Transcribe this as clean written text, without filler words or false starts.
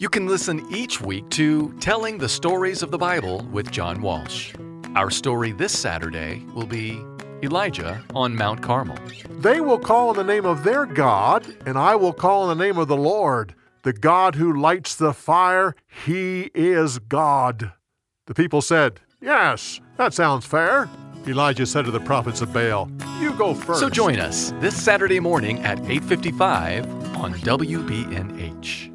You can listen each week to Telling the Stories of the Bible with John Walsh. Our story this Saturday will be Elijah on Mount Carmel. They will call on the name of their God, and I will call on the name of the Lord. The God who lights the fire, He is God. The people said, "Yes, that sounds fair." Elijah said to the prophets of Baal, "You go first." So join us this Saturday morning at 8:55 on WBNH.